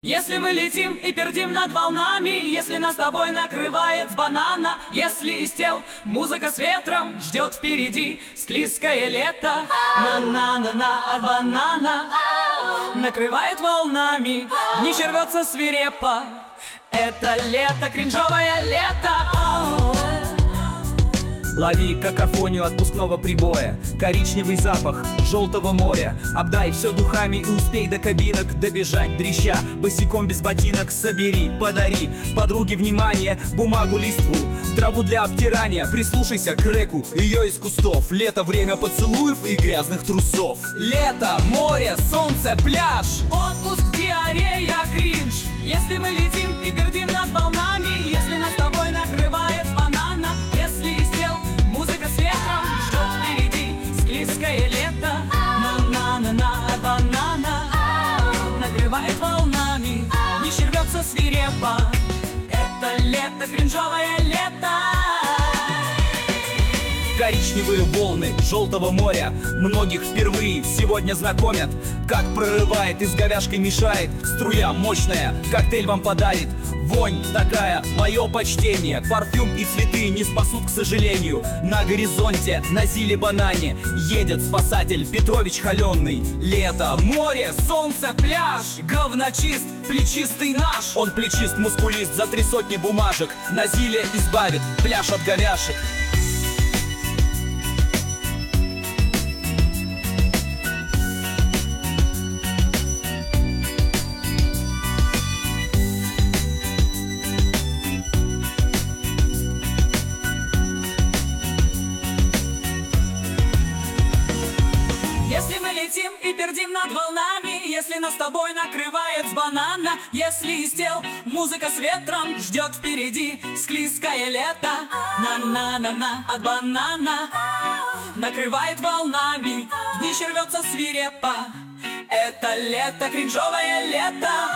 Если мы летим и пердим над волнами, если нас с тобой накрывает с банана, если из тел музыка с ветром ждет впереди склизкое лето, на-на-на-на от банана накрывает волнами, не рвется свирепо. Это лето, кринжовое лето. Лови какофонию отпускного прибоя, коричневый запах желтого моря. Обдай все духами и успей до кабинок добежать дрища. Босиком без ботинок собери, подари подруге внимание, бумагу, листву, траву для обтирания. Прислушайся к рэку, ее из кустов. Лето, время поцелуев и грязных трусов. Лето, море, солнце, пляж. Отпуск, диарея, кринж. Если мы летим и пердим над волнами, если нас с тобой накрывает банана, если из тел музыка с ветром ждет впереди склизкое лето, на-на-на-на от банана накрывает волнами, не рвется свирепо. Это лето, кринжовое лето. Коричневые волны желтого моря многих впервые сегодня знакомят. Как прорывает и с говяжкой мешает, струя мощная, коктейль вам подарит. Вонь такая, мое почтение, парфюм и цветы не спасут, к сожалению. На горизонте, на зиле-банане едет спасатель Петрович холеный. Лето, море, солнце, пляж. Говночист, плечистый наш. Он плечист, мускулист, за 3 сотни бумажек. На зиле избавит пляж от говяшек. Если мы летим и пердим над волнами, если нас с тобой накрывает с банана, если из тел музыка с ветром ждет впереди склизкое лето, на-на-на-на от банана накрывает волнами, днище рвется свирепо. Это лето, кринжовое лето.